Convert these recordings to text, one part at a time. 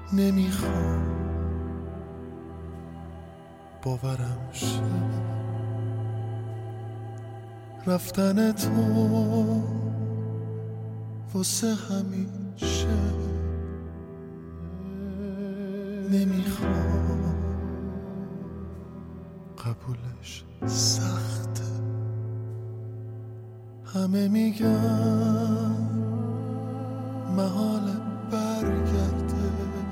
نمیخوام باورم شه رفتن تو واسه همیشه. نمیخوام قبولش سخته، همه میگن محال برگرده،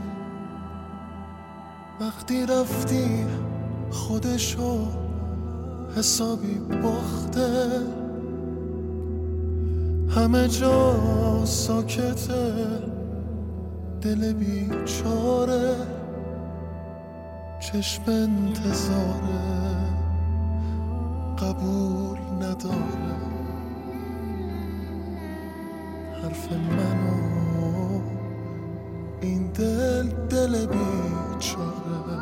وقتی رفتی خودشو حسابی باخته، همه جا ساکته، دل بیچاره چشم انتظاره قبول نداره حرف منو این دل بیچاره.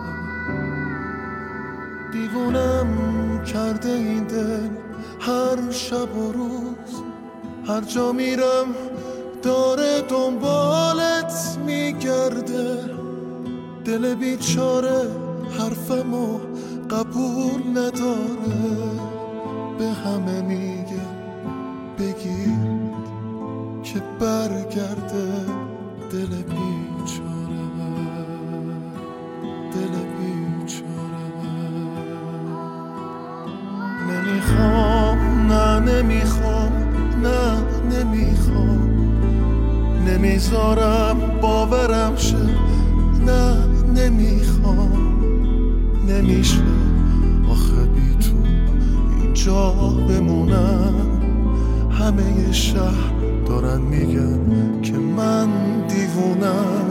دیوونم کرده این دل هر شب و روز، هر جا میرم داره دنبالت میگرده، دل بیچاره حرفمو قبول نداره، به همه میگه بگید که برگرده، دل بیچاره دل بیچاره. نمیخوام نه نمیخوام نه نمیخوام، نمیذارم باورم شه نه نمیخوام، نمیشه آخه بی تو اینجا بمونم، همه شهر دارن میگن که من دیوونم.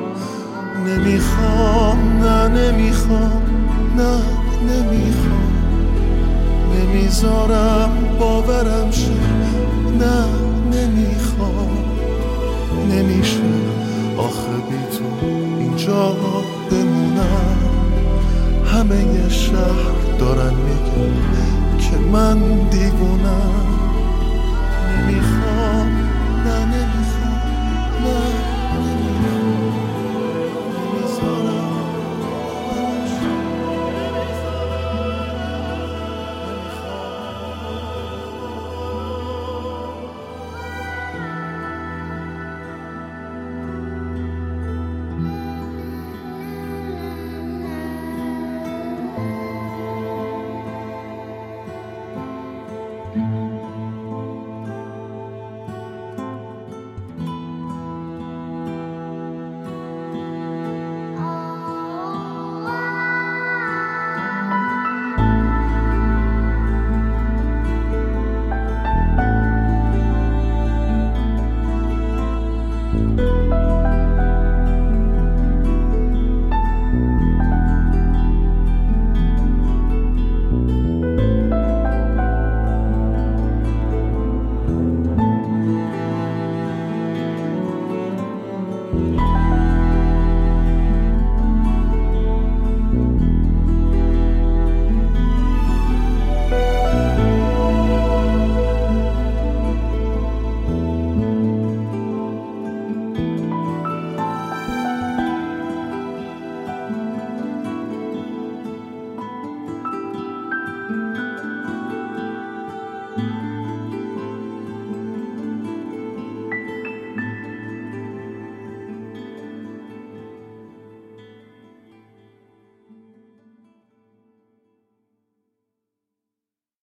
نمیخوام نه نمیخوام نه نمیخوام، نمیذارم باورم شه نه نمیخوام، نمیشه آخه بی تو اینجا بمونم، همه شهر دارن میگن که من دیوونم. نمیخوام